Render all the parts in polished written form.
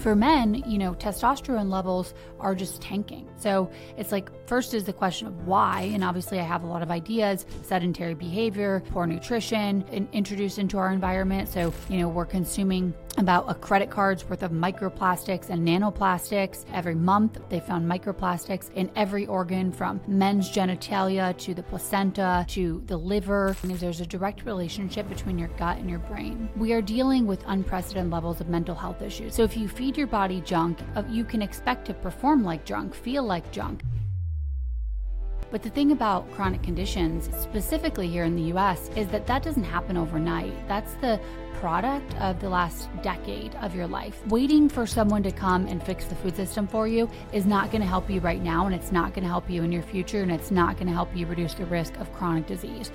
For men, testosterone levels are just tanking. So it's like, first is the question of why. And obviously I have a lot of ideas: sedentary behavior, poor nutrition introduced into our environment. So, we're consuming about a credit card's worth of microplastics and nanoplastics. Every month, they found microplastics in every organ, from men's genitalia to the placenta to the liver. And there's a direct relationship between your gut and your brain. We are dealing with unprecedented levels of mental health issues. So if you feed your body junk, you can expect to perform like junk, feel like junk. But the thing about chronic conditions, specifically here in the US, is that doesn't happen overnight. That's the product of the last decade of your life. Waiting for someone to come and fix the food system for you is not going to help you right now, and it's not going to help you in your future, and it's not going to help you reduce the risk of chronic disease.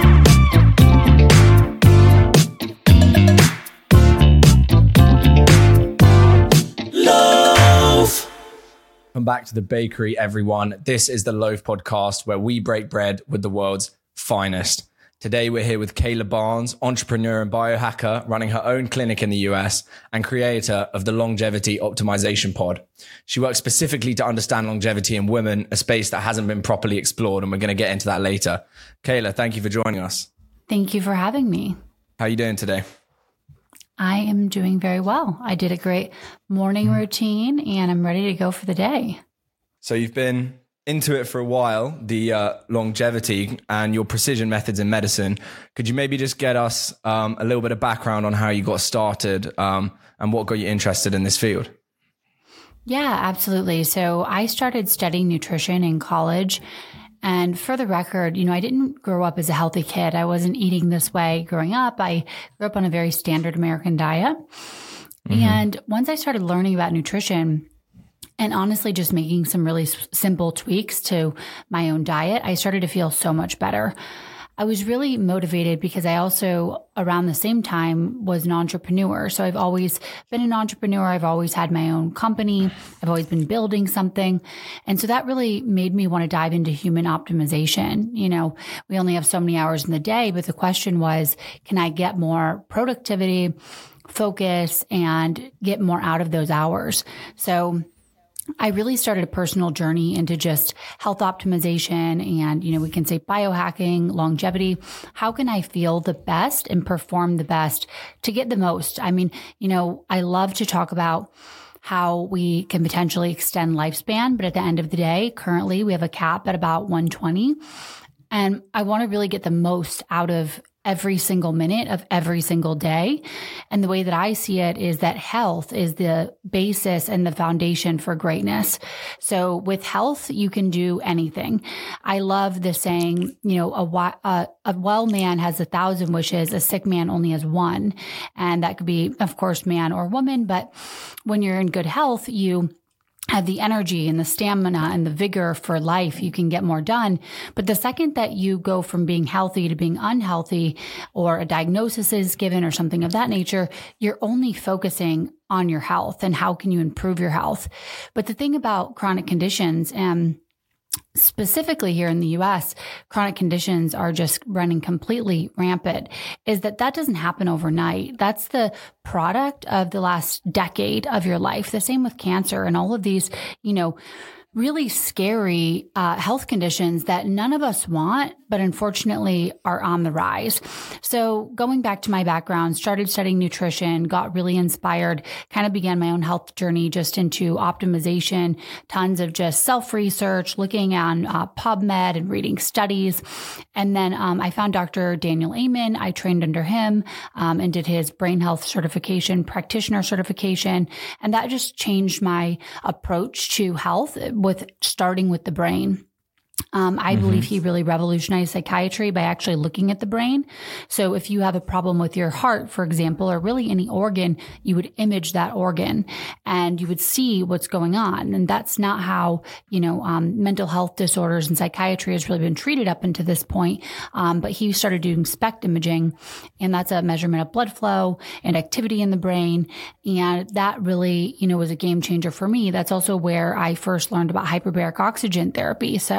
Welcome back to The Bakery, everyone. This is the Loaf Podcast, where we break bread with the world's finest. Today, we're here with Kayla Barnes, entrepreneur and biohacker, running her own clinic in the US and creator of the Longevity Optimization Pod. She works specifically to understand longevity in women, a space that hasn't been properly explored, and we're going to get into that later. Kayla, thank you for joining us. Thank you for having me. How are you doing today? I am doing very well. I did a great morning routine and I'm ready to go for the day. So you've been into it for a while, the longevity and your precision methods in medicine. Could you maybe just get us a little bit of background on how you got started and what got you interested in this field? Yeah, absolutely. So I started studying nutrition in college. And for the record, I didn't grow up as a healthy kid. I wasn't eating this way growing up. I grew up on a very standard American diet. Mm-hmm. And once I started learning about nutrition and honestly just making some really simple tweaks to my own diet, I started to feel so much better. I was really motivated because I also, around the same time, was an entrepreneur. So I've always been an entrepreneur. I've always had my own company. I've always been building something. And so that really made me want to dive into human optimization. We only have so many hours in the day, but the question was, can I get more productivity, focus, and get more out of those hours? So I really started a personal journey into just health optimization and, we can say biohacking, longevity. How can I feel the best and perform the best to get the most? I mean, I love to talk about how we can potentially extend lifespan, but at the end of the day, currently we have a cap at about 120. And I want to really get the most out of every single minute of every single day. And the way that I see it is that health is the basis and the foundation for greatness. So with health, you can do anything. I love the saying, a well man has 1,000 wishes, a sick man only has one. And that could be, of course, man or woman. But when you're in good health, you have the energy and the stamina and the vigor for life, you can get more done. But the second that you go from being healthy to being unhealthy, or a diagnosis is given or something of that nature, you're only focusing on your health and how can you improve your health. But the thing about chronic conditions, specifically here in the US, chronic conditions are just running completely rampant, is that doesn't happen overnight. That's the product of the last decade of your life. The same with cancer and all of these, really scary health conditions that none of us want, but unfortunately are on the rise. So going back to my background, started studying nutrition, got really inspired, kind of began my own health journey just into optimization, tons of just self-research, looking on PubMed and reading studies. And then I found Dr. Daniel Amen. I trained under him and did his brain health certification, practitioner certification. And that just changed my approach to health, with starting with the brain. I believe he really revolutionized psychiatry by actually looking at the brain. So if you have a problem with your heart, for example, or really any organ, you would image that organ and you would see what's going on. And that's not how, mental health disorders and psychiatry has really been treated up until this point. But he started doing SPECT imaging, and that's a measurement of blood flow and activity in the brain. And that really, was a game changer for me. That's also where I first learned about hyperbaric oxygen therapy. So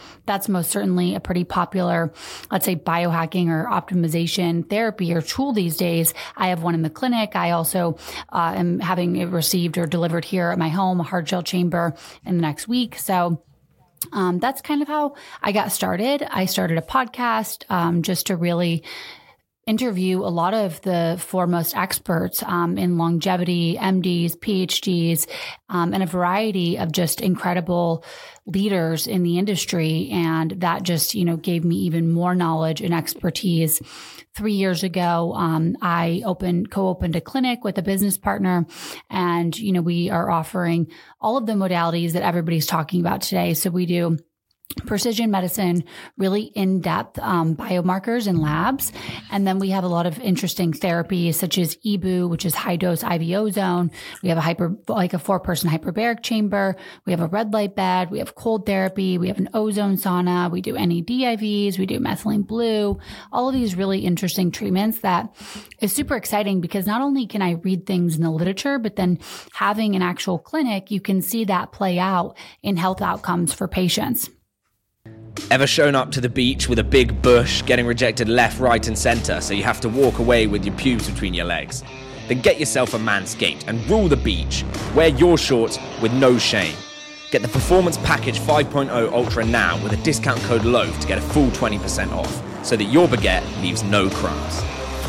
that's most certainly a pretty popular, let's say, biohacking or optimization therapy or tool these days. I have one in the clinic. I also am having it received or delivered here at my home, a hard gel chamber, in the next week. So that's kind of how I got started. I started a podcast just to really interview a lot of the foremost experts in longevity, MDs, PhDs, and a variety of just incredible leaders in the industry. And that just, gave me even more knowledge and expertise. 3 years ago, I co-opened a clinic with a business partner, and, we are offering all of the modalities that everybody's talking about today. So we do precision medicine, really in-depth biomarkers and labs. And then we have a lot of interesting therapies such as EBOO, which is high dose IV ozone. We have a 4-person hyperbaric chamber. We have a red light bed. We have cold therapy. We have an ozone sauna. We do NAD IVs. We do methylene blue, all of these really interesting treatments that is super exciting because not only can I read things in the literature, but then having an actual clinic, you can see that play out in health outcomes for patients. Ever shown up to the beach with a big bush, getting rejected left, right and centre, so you have to walk away with your pubes between your legs? Then get yourself a Manscaped and rule the beach. Wear your shorts with no shame. Get the Performance Package 5.0 Ultra now with a discount code LOAF to get a full 20% off, so that your baguette leaves no crumbs.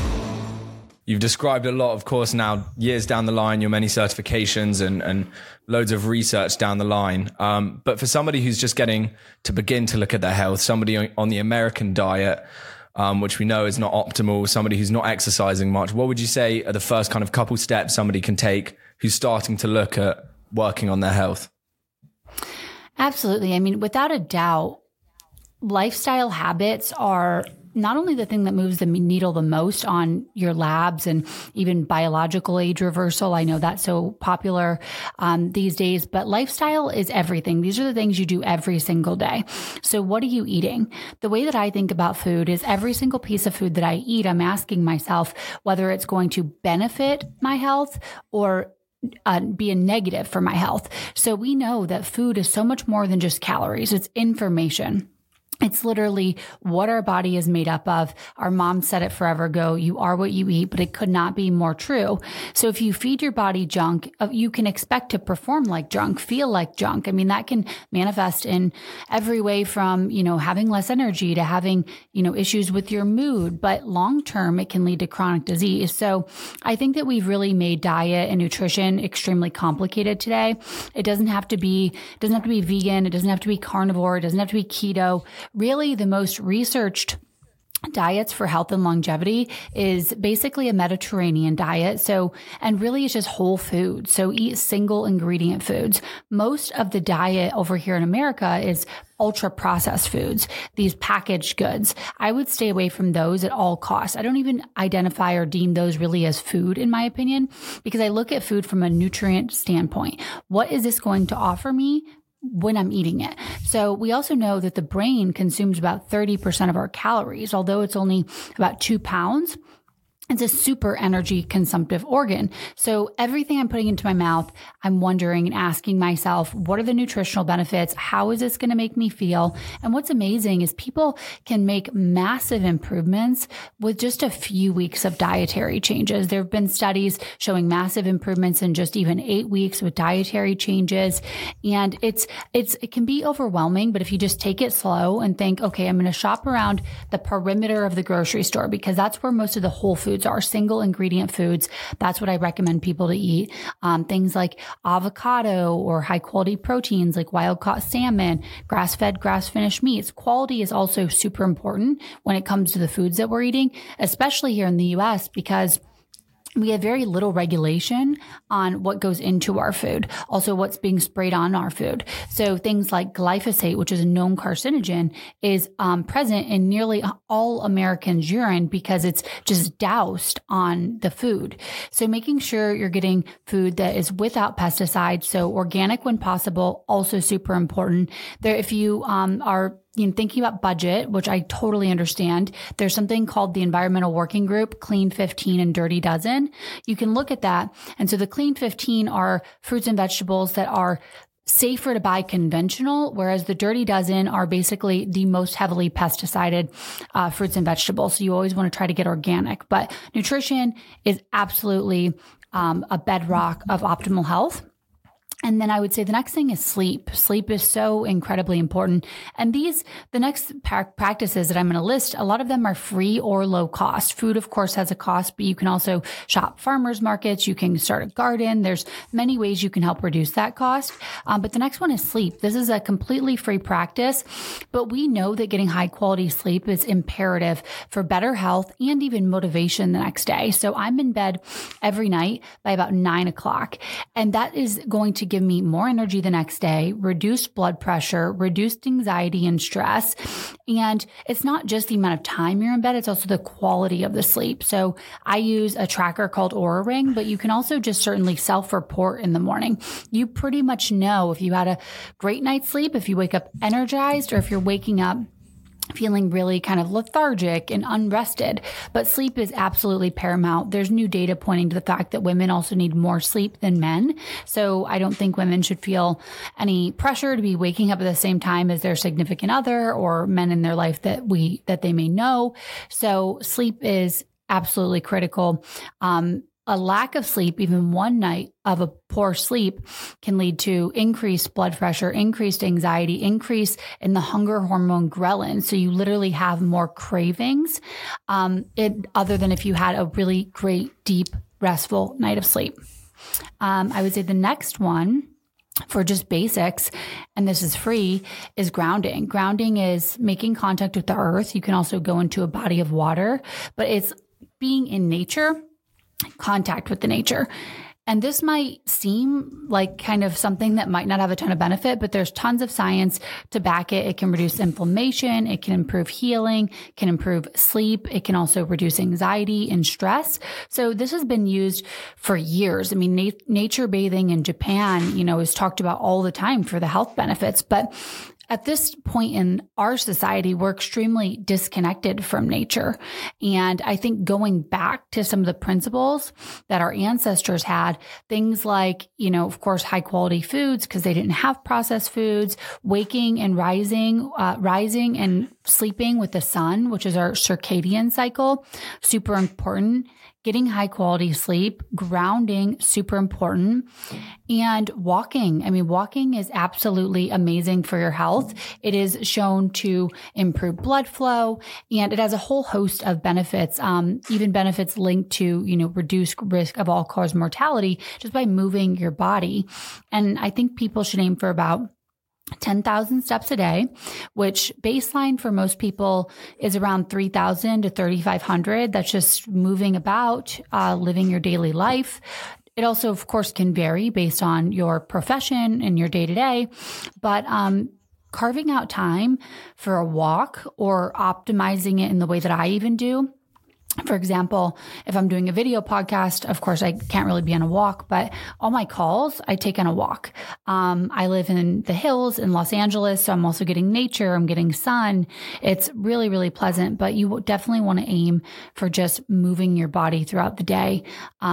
You've described a lot, of course, now, years down the line, your many certifications and loads of research down the line. But for somebody who's just getting to begin to look at their health, somebody on the American diet, which we know is not optimal, somebody who's not exercising much, what would you say are the first kind of couple steps somebody can take who's starting to look at working on their health? Absolutely. I mean, without a doubt, lifestyle habits are not only the thing that moves the needle the most on your labs and even biological age reversal. I know that's so popular these days, but lifestyle is everything. These are the things you do every single day. So what are you eating? The way that I think about food is every single piece of food that I eat, I'm asking myself whether it's going to benefit my health or be a negative for my health. So we know that food is so much more than just calories. It's information. It's literally what our body is made up of. Our mom said it forever ago, you are what you eat, but it could not be more true. So if you feed your body junk, you can expect to perform like junk, feel like junk. I mean, that can manifest in every way from, having less energy to having, issues with your mood, but long-term, it can lead to chronic disease. So I think that we've really made diet and nutrition extremely complicated today. It doesn't have to be vegan. It doesn't have to be carnivore. It doesn't have to be keto. Really, the most researched diets for health and longevity is basically a Mediterranean diet. So, and really it's just whole food. So eat single ingredient foods. Most of the diet over here in America is ultra processed foods, these packaged goods. I would stay away from those at all costs. I don't even identify or deem those really as food, in my opinion, because I look at food from a nutrient standpoint. What is this going to offer me when I'm eating it? So we also know that the brain consumes about 30% of our calories, although it's only about 2 pounds. It's a super energy consumptive organ. So everything I'm putting into my mouth, I'm wondering and asking myself, what are the nutritional benefits? How is this going to make me feel? And what's amazing is people can make massive improvements with just a few weeks of dietary changes. There have been studies showing massive improvements in just even 8 weeks with dietary changes. And it can be overwhelming, but if you just take it slow and think, okay, I'm going to shop around the perimeter of the grocery store because that's where most of the whole foods are, single ingredient foods. That's what I recommend people to eat. Things like avocado or high quality proteins like wild caught salmon, grass fed, grass finished meats. Quality is also super important when it comes to the foods that we're eating, especially here in the US, because we have very little regulation on what goes into our food, also what's being sprayed on our food. So things like glyphosate, which is a known carcinogen, is present in nearly all Americans' urine because it's just doused on the food. So making sure you're getting food that is without pesticides, so organic when possible, also super important. There, if you are thinking about budget, which I totally understand, there's something called the Environmental Working Group, Clean 15 and Dirty Dozen. You can look at that. And so the Clean 15 are fruits and vegetables that are safer to buy conventional, whereas the dirty dozen are basically the most heavily pesticided fruits and vegetables. So you always want to try to get organic. But nutrition is absolutely a bedrock of optimal health. And then I would say the next thing is sleep. Sleep is so incredibly important. And the next practices that I'm going to list, a lot of them are free or low cost. Food, of course, has a cost, but you can also shop farmers markets. You can start a garden. There's many ways you can help reduce that cost. But the next one is sleep. This is a completely free practice, but we know that getting high quality sleep is imperative for better health and even motivation the next day. So I'm in bed every night by about 9 o'clock, and that is going to give me more energy the next day, reduced blood pressure, reduced anxiety and stress. And it's not just the amount of time you're in bed, it's also the quality of the sleep. So I use a tracker called Oura Ring, but you can also just certainly self-report in the morning. You pretty much know if you had a great night's sleep, if you wake up energized, or if you're waking up feeling really kind of lethargic and unrested. But sleep is absolutely paramount. There's new data pointing to the fact that women also need more sleep than men. So I don't think women should feel any pressure to be waking up at the same time as their significant other or men in their life that they may know. So sleep is absolutely critical. A lack of sleep, even one night of a poor sleep, can lead to increased blood pressure, increased anxiety, increase in the hunger hormone ghrelin. So you literally have more cravings, other than if you had a really great, deep, restful night of sleep. I would say the next one for just basics, and this is free, is grounding. Grounding is making contact with the earth. You can also go into a body of water, but it's being in nature, contact with the nature. And this might seem like kind of something that might not have a ton of benefit, but there's tons of science to back it. It can reduce inflammation. It can improve healing, can improve sleep. It can also reduce anxiety and stress. So this has been used for years. I mean, nature bathing in Japan, is talked about all the time for the health benefits, but at this point in our society, we're extremely disconnected from nature. And I think going back to some of the principles that our ancestors had, things like, of course, high quality foods because they didn't have processed foods, waking and rising and sleeping with the sun, which is our circadian cycle, super important. Getting high quality sleep, grounding, super important, and walking. I mean, walking is absolutely amazing for your health. It is shown to improve blood flow, and it has a whole host of benefits, even benefits linked to, reduced risk of all-cause mortality just by moving your body. And I think people should aim for about 10,000 steps a day, which baseline for most people is around 3,000 to 3,500. That's just moving about, living your daily life. It also, of course, can vary based on your profession and your day to day, but carving out time for a walk or optimizing it in the way that I even do. For example, if I'm doing a video podcast, of course, I can't really be on a walk, but all my calls I take on a walk. I live in the hills in Los Angeles, so I'm also getting nature. I'm getting sun. It's really, really pleasant, but you definitely want to aim for just moving your body throughout the day.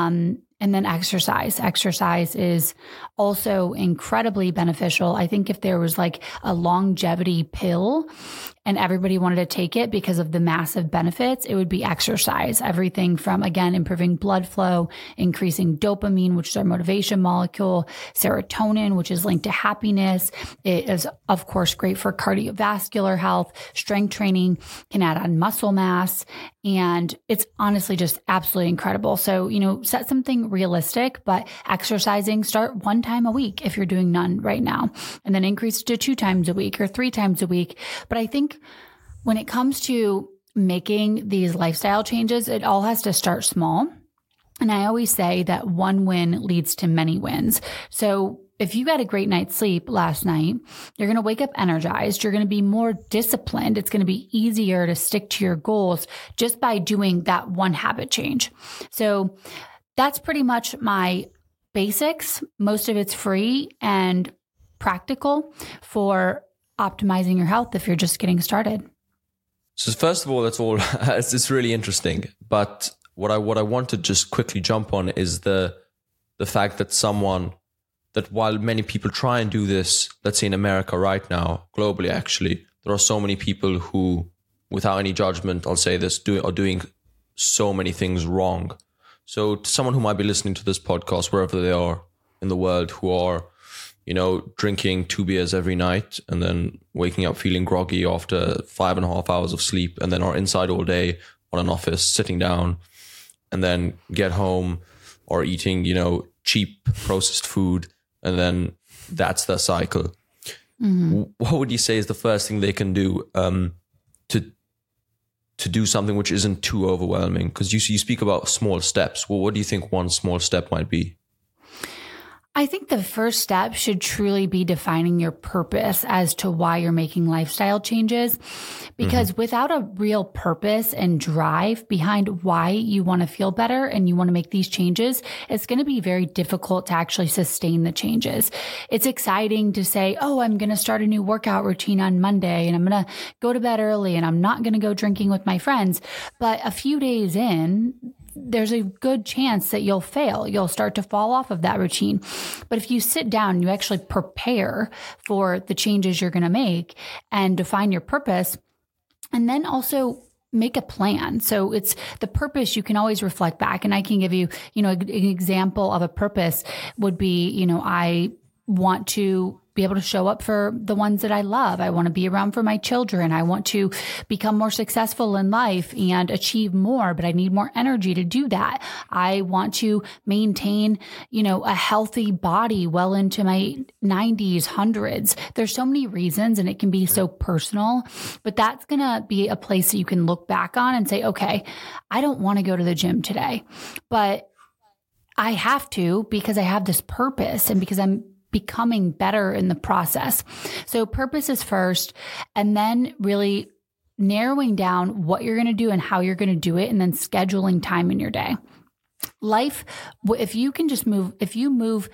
And then exercise. Exercise is also incredibly beneficial. I think if there was like a longevity pill and everybody wanted to take it because of the massive benefits, it would be exercise. Everything from, again, improving blood flow, increasing dopamine, which is our motivation molecule, serotonin, which is linked to happiness. It is, of course, great for cardiovascular health. Strength training can add on muscle mass. And it's honestly just absolutely incredible. So, set something realistic, but exercising, start one time a week if you're doing none right now, and then increase it to 2 times a week or 3 times a week. But I think when it comes to making these lifestyle changes, it all has to start small. And I always say that one win leads to many wins. So if you had a great night's sleep last night, you're going to wake up energized. You're going to be more disciplined. It's going to be easier to stick to your goals just by doing that one habit change. So that's pretty much my basics. Most of it's free and practical for optimizing your health if you're just getting started. So first of all, that's all. It's really interesting. But what I want to just quickly jump on is the fact that that while many people try and do this, let's say in America right now, globally actually, there are so many people who, without any judgment, I'll say this, are doing so many things wrong. So to someone who might be listening to this podcast, wherever they are in the world, who are, drinking 2 beers every night and then waking up feeling groggy after 5.5 hours of sleep, and then are inside all day on an office, sitting down, and then get home or eating, cheap processed food, and then that's their cycle. Mm-hmm. What would you say is the first thing they can do to do something which isn't too overwhelming? Because you speak about small steps. Well, what do you think one small step might be? I think the first step should truly be defining your purpose as to why you're making lifestyle changes. Because without a real purpose and drive behind why you want to feel better and you want to make these changes, it's going to be very difficult to actually sustain the changes. It's exciting to say, oh, I'm going to start a new workout routine on Monday and I'm going to go to bed early and I'm not going to go drinking with my friends. But a few days in, there's a good chance that you'll fail. You'll start to fall off of that routine. But if you sit down and you actually prepare for the changes you're going to make and define your purpose, and then also make a plan. So it's the purpose you can always reflect back. And I can give you, an example of a purpose would be, I want to be able to show up for the ones that I love. I want to be around for my children. I want to become more successful in life and achieve more, but I need more energy to do that. I want to maintain, a healthy body well into my 90s, 100s. There's so many reasons and it can be so personal, but that's going to be a place that you can look back on and say, okay, I don't want to go to the gym today, but I have to because I have this purpose and because I'm becoming better in the process. So purpose is first, and then really narrowing down what you're going to do and how you're going to do it, and then scheduling time in your day. Life, if you move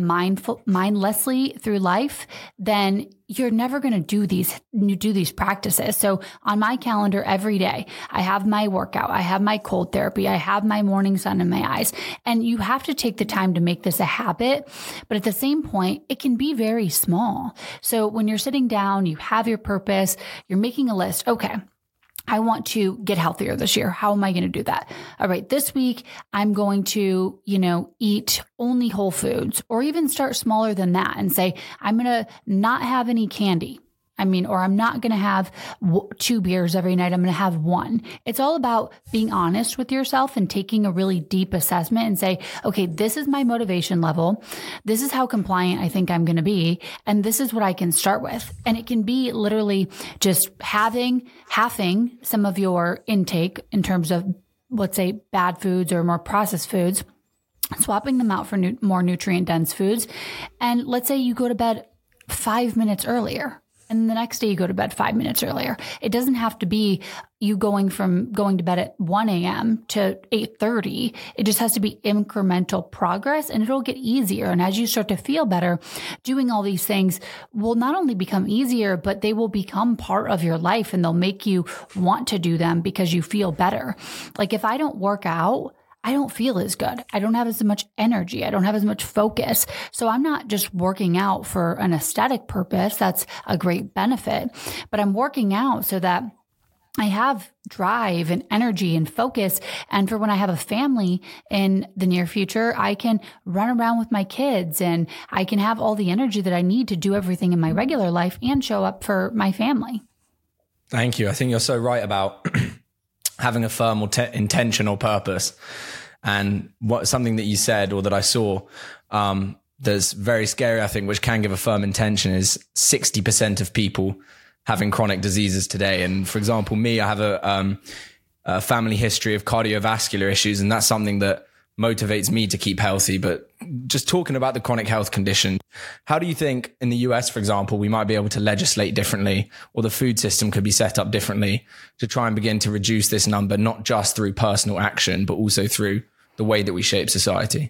mindlessly through life, then you're never going to do these practices. So on my calendar every day, I have my workout, I have my cold therapy, I have my morning sun in my eyes. And you have to take the time to make this a habit. But at the same point, it can be very small. So when you're sitting down, you have your purpose, you're making a list. Okay, I want to get healthier this year. How am I going to do that? All right, this week I'm going to, eat only whole foods, or even start smaller than that and say, I'm going to not have any candy. Or I'm not going to have 2 beers every night. I'm going to have 1. It's all about being honest with yourself and taking a really deep assessment and say, okay, this is my motivation level. This is how compliant I think I'm going to be. And this is what I can start with. And it can be literally just halving some of your intake in terms of, let's say, bad foods or more processed foods, swapping them out for more nutrient dense foods. And let's say you go to bed 5 minutes earlier. And the next day you go to bed 5 minutes earlier. It doesn't have to be you going to bed at 1 a.m. to 8:30. It just has to be incremental progress, and it'll get easier. And as you start to feel better, doing all these things will not only become easier, but they will become part of your life, and they'll make you want to do them because you feel better. Like if I don't work out, I don't feel as good. I don't have as much energy. I don't have as much focus. So I'm not just working out for an aesthetic purpose. That's a great benefit, but I'm working out so that I have drive and energy and focus. And for when I have a family in the near future, I can run around with my kids and I can have all the energy that I need to do everything in my regular life and show up for my family. Thank you. I think you're so right about having a firm or intentional purpose. And something that you said or that I saw that's very scary, I think, which can give a firm intention, is 60% of people having chronic diseases today. And for example, me, I have a family history of cardiovascular issues, and that's something that motivates me to keep healthy. But just talking about the chronic health condition, how do you think in the US, for example, we might be able to legislate differently, or the food system could be set up differently to try and begin to reduce this number, not just through personal action, but also through the way that we shape society?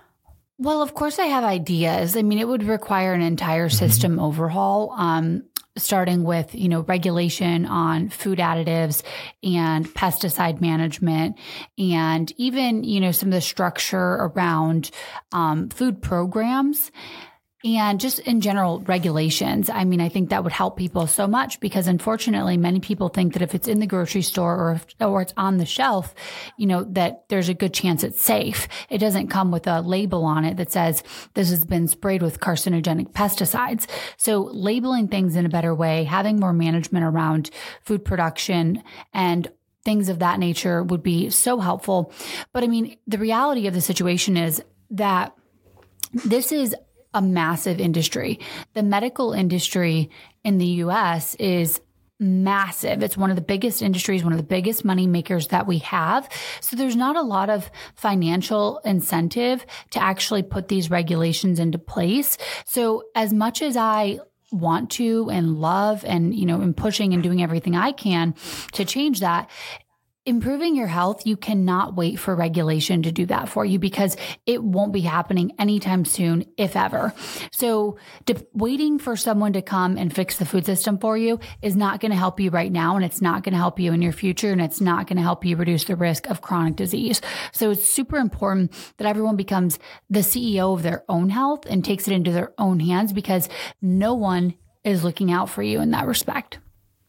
Well, of course I have ideas. It would require an entire system overhaul. starting with, regulation on food additives and pesticide management, and even, some of the structure around food programs. And just in general, regulations. I mean, I think that would help people so much because unfortunately, many people think that if it's in the grocery store or it's on the shelf, that there's a good chance it's safe. It doesn't come with a label on it that says this has been sprayed with carcinogenic pesticides. So labeling things in a better way, having more management around food production and things of that nature would be so helpful. But I mean, the reality of the situation is that this is a massive industry. The medical industry in the US is massive. It's one of the biggest industries, one of the biggest money makers that we have. So there's not a lot of financial incentive to actually put these regulations into place. So as much as I want to and love and, am pushing and doing everything I can to change that, improving your health, you cannot wait for regulation to do that for you because it won't be happening anytime soon, if ever. So waiting for someone to come and fix the food system for you is not going to help you right now, and it's not going to help you in your future, and it's not going to help you reduce the risk of chronic disease. So it's super important that everyone becomes the CEO of their own health and takes it into their own hands because no one is looking out for you in that respect.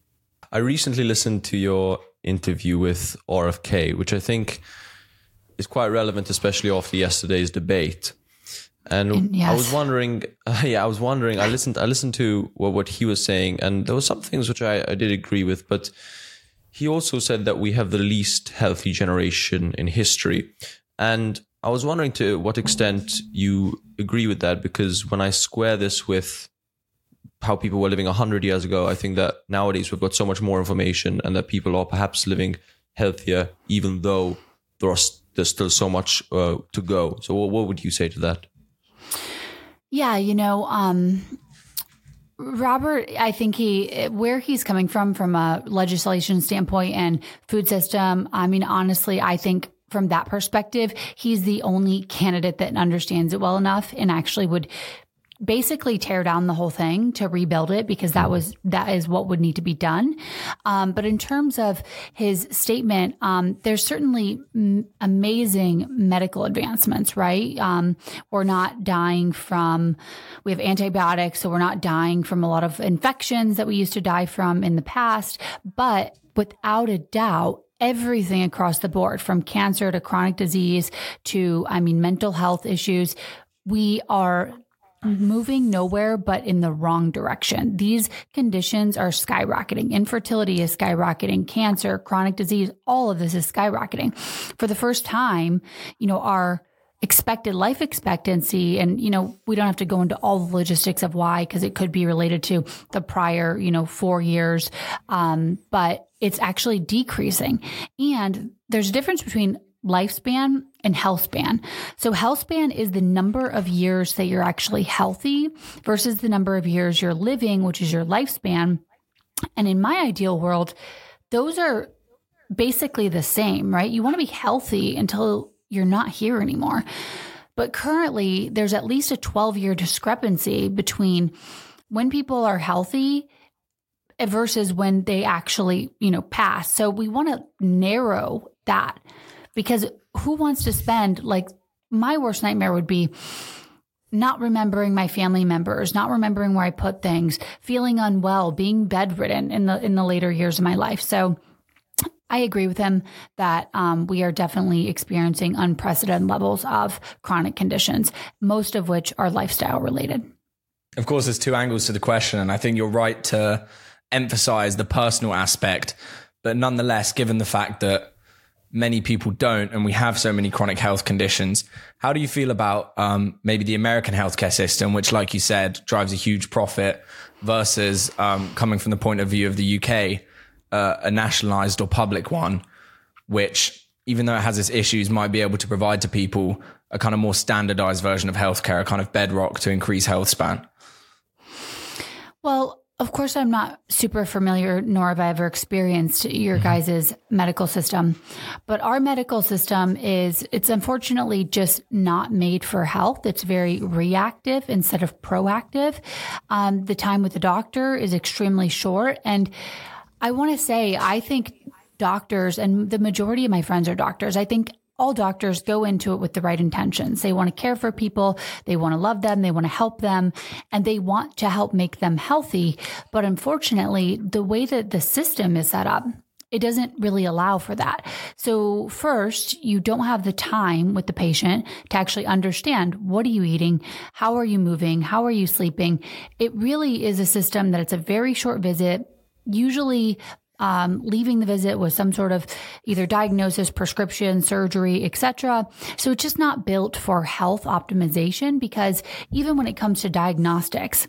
I recently listened to your interview with RFK, which I think is quite relevant, especially after yesterday's debate. And yes. I was wondering, I listened to what he was saying, and there were some things which I did agree with, but he also said that we have the least healthy generation in history. And I was wondering to what extent you agree with that, because when I square this with how people were living 100 years ago, I think that nowadays we've got so much more information and that people are perhaps living healthier, even though there's still so much to go. So what would you say to that? Yeah, Robert, I think where he's coming from a legislation standpoint and food system, I mean, honestly, I think from that perspective, he's the only candidate that understands it well enough and actually would basically tear down the whole thing to rebuild it because that is what would need to be done. But in terms of his statement, there's certainly amazing medical advancements, right? We're not dying we have antibiotics, so we're not dying from a lot of infections that we used to die from in the past. But without a doubt, everything across the board, from cancer to chronic disease to, mental health issues, we are moving nowhere but in the wrong direction. These conditions are skyrocketing. Infertility is skyrocketing. Cancer, chronic disease, all of this is skyrocketing. For the first time, our expected life expectancy, and, we don't have to go into all the logistics of why, because it could be related to the prior, 4 years. But it's actually decreasing. And there's a difference between lifespan and health span. So health span is the number of years that you're actually healthy versus the number of years you're living, which is your lifespan. And in my ideal world, those are basically the same, right? You want to be healthy until you're not here anymore. But currently, there's at least a 12-year discrepancy between when people are healthy versus when they actually, pass. So we want to narrow that. Because who wants to spend, my worst nightmare would be not remembering my family members, not remembering where I put things, feeling unwell, being bedridden in the later years of my life. So I agree with him that we are definitely experiencing unprecedented levels of chronic conditions, most of which are lifestyle related. Of course, there's two angles to the question, and I think you're right to emphasize the personal aspect. But nonetheless, given the fact that many people don't, and we have so many chronic health conditions, how do you feel about maybe the American healthcare system, which, like you said, drives a huge profit, versus coming from the point of view of the UK, a nationalized or public one, which, even though it has its issues, might be able to provide to people a kind of more standardized version of healthcare, a kind of bedrock to increase health span? Well, Of course, I'm not super familiar, nor have I ever experienced your guys' medical system. But our medical system it's unfortunately just not made for health. It's very reactive instead of proactive. The time with the doctor is extremely short. And I want to say, I think doctors, and the majority of my friends are doctors, I think all doctors go into it with the right intentions. They want to care for people. They want to love them. They want to help them, and they want to help make them healthy. But unfortunately, the way that the system is set up, it doesn't really allow for that. So first, you don't have the time with the patient to actually understand, what are you eating? How are you moving? How are you sleeping? It really is a system that it's a very short visit, usually leaving the visit with some sort of either diagnosis, prescription, surgery, etc. So it's just not built for health optimization, because even when it comes to diagnostics,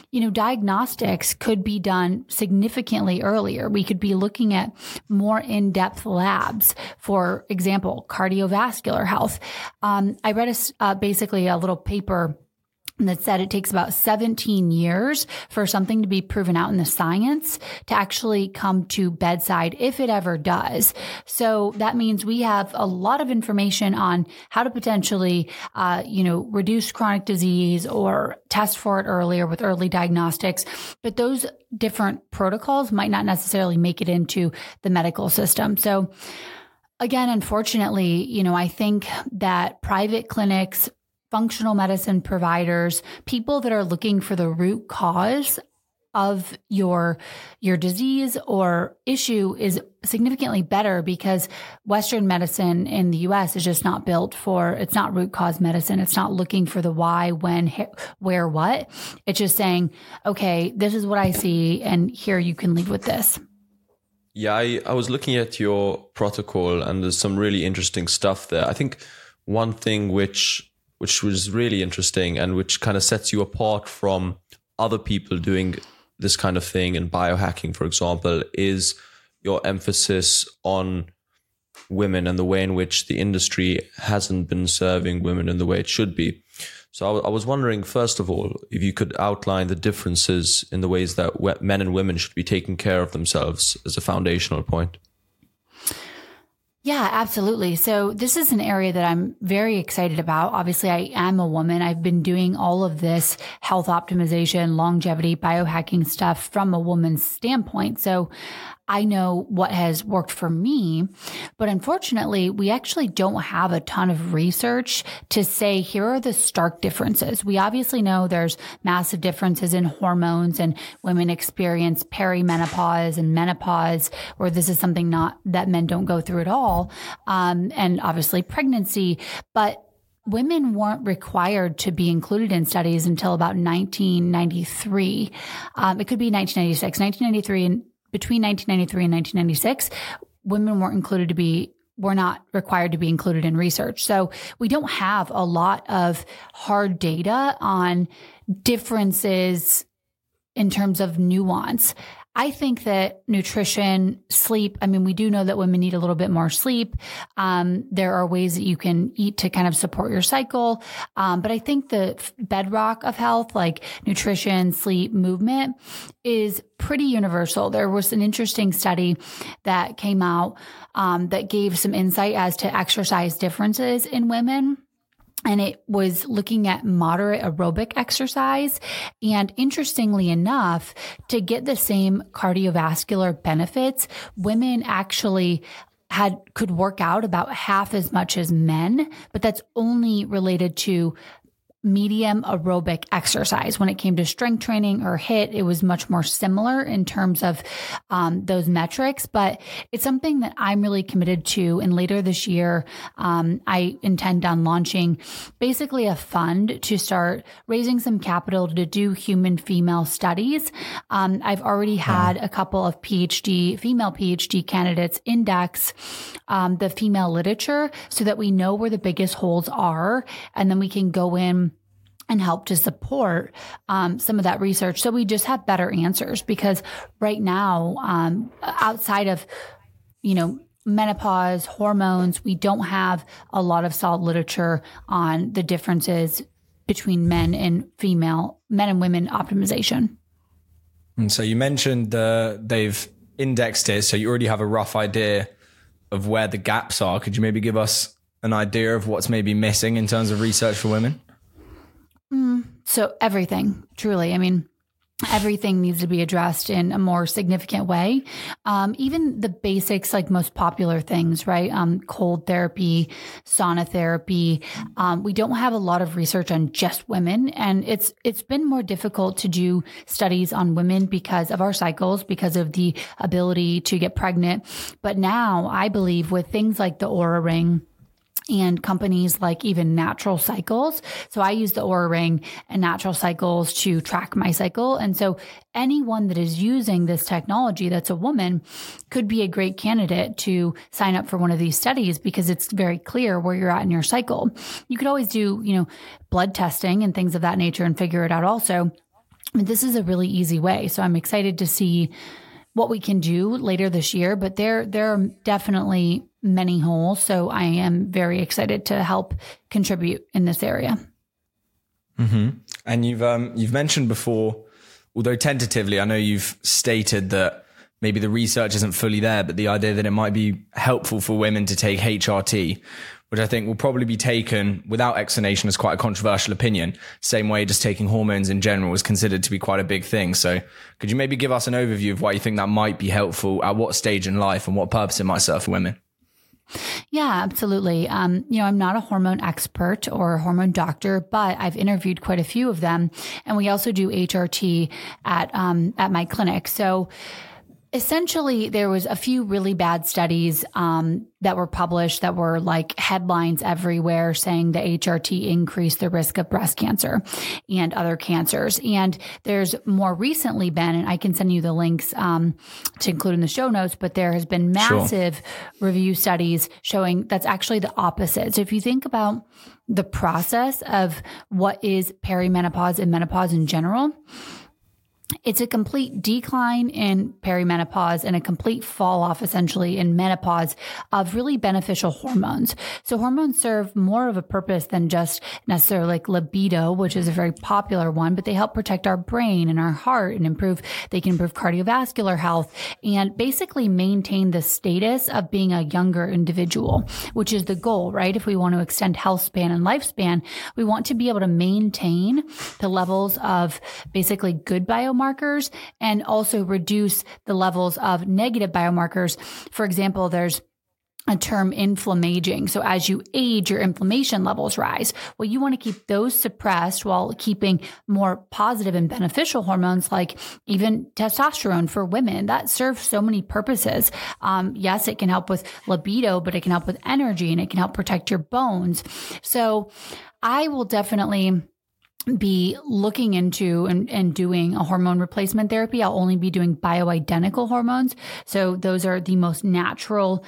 diagnostics could be done significantly earlier. We could be looking at more in-depth labs, for example, cardiovascular health. I read basically a little paper that said it takes about 17 years for something to be proven out in the science to actually come to bedside, if it ever does. So that means we have a lot of information on how to potentially, reduce chronic disease or test for it earlier with early diagnostics. But those different protocols might not necessarily make it into the medical system. So again, unfortunately, I think that private clinics, functional medicine providers, people that are looking for the root cause of your disease or issue is significantly better, because Western medicine in the US is just not built for, it's not root cause medicine. It's not looking for the why, when, where, what. It's just saying, okay, this is what I see, and here you can leave with this. Yeah, I was looking at your protocol, and there's some really interesting stuff there. I think one thing which was really interesting and which kind of sets you apart from other people doing this kind of thing in biohacking, for example, is your emphasis on women and the way in which the industry hasn't been serving women in the way it should be. So I was wondering, first of all, if you could outline the differences in the ways that men and women should be taking care of themselves as a foundational point. Yeah, absolutely. So this is an area that I'm very excited about. Obviously, I am a woman. I've been doing all of this health optimization, longevity, biohacking stuff from a woman's standpoint. So I know what has worked for me, but unfortunately, we actually don't have a ton of research to say, here are the stark differences. We obviously know there's massive differences in hormones, and women experience perimenopause and menopause, where this is something not that men don't go through at all. And obviously pregnancy, but women weren't required to be included in studies until about 1993. It could be 1996, 1993, and between 1993 and 1996, women were not required to be included in research. So we don't have a lot of hard data on differences in terms of nuance. I think that nutrition, sleep, we do know that women need a little bit more sleep. There are ways that you can eat to kind of support your cycle. But I think the bedrock of health, like nutrition, sleep, movement, is pretty universal. There was an interesting study that came out that gave some insight as to exercise differences in women. And it was looking at moderate aerobic exercise. And interestingly enough, to get the same cardiovascular benefits, women actually could work out about half as much as men, but that's only related to medium aerobic exercise. When it came to strength training or HIIT, it was much more similar in terms of those metrics, but it's something that I'm really committed to. And later this year, I intend on launching basically a fund to start raising some capital to do human female studies. I've already had a couple of female PhD candidates index the female literature so that we know where the biggest holes are, and then we can go in and help to support some of that research, so we just have better answers. Because right now, outside of, menopause, hormones, we don't have a lot of solid literature on the differences between men and women optimization. And so you mentioned they've indexed it, so you already have a rough idea of where the gaps are. Could you maybe give us an idea of what's maybe missing in terms of research for women? So everything, truly. I mean, everything needs to be addressed in a more significant way. Even the basics, like most popular things, right? Cold therapy, sauna therapy. We don't have a lot of research on just women, and it's been more difficult to do studies on women because of our cycles, because of the ability to get pregnant. But now I believe with things like the Oura Ring, and companies like even Natural Cycles. So I use the Oura Ring and Natural Cycles to track my cycle. And so anyone that is using this technology that's a woman could be a great candidate to sign up for one of these studies because it's very clear where you're at in your cycle. You could always do, blood testing and things of that nature and figure it out also. But this is a really easy way. So I'm excited to see what we can do later this year, but there are definitely many holes. So I am very excited to help contribute in this area. Mm-hmm. And you've mentioned before, although tentatively, I know you've stated that maybe the research isn't fully there, but the idea that it might be helpful for women to take HRT, which I think will probably be taken without explanation as quite a controversial opinion. Same way just taking hormones in general is considered to be quite a big thing. So could you maybe give us an overview of why you think that might be helpful, at what stage in life and what purpose it might serve for women? Yeah, absolutely. I'm not a hormone expert or a hormone doctor, but I've interviewed quite a few of them. And we also do HRT at my clinic. So essentially, there was a few really bad studies that were published that were like headlines everywhere saying the HRT increased the risk of breast cancer and other cancers. And there's more recently been, and I can send you the links to include in the show notes, but there has been massive review studies showing that's actually the opposite. So if you think about the process of what is perimenopause and menopause in general, it's a complete decline in perimenopause and a complete fall off essentially in menopause of really beneficial hormones. So hormones serve more of a purpose than just necessarily like libido, which is a very popular one, but they help protect our brain and our heart and they can improve cardiovascular health and basically maintain the status of being a younger individual, which is the goal, right? If we want to extend health span and lifespan, we want to be able to maintain the levels of basically good biomarkers and also reduce the levels of negative biomarkers. For example, there's a term inflammaging. So as you age, your inflammation levels rise. Well, you want to keep those suppressed while keeping more positive and beneficial hormones like even testosterone for women. That serves so many purposes. Yes, it can help with libido, but it can help with energy and it can help protect your bones. So I will definitely be looking into and doing a hormone replacement therapy. I'll only be doing bioidentical hormones. So those are the most natural,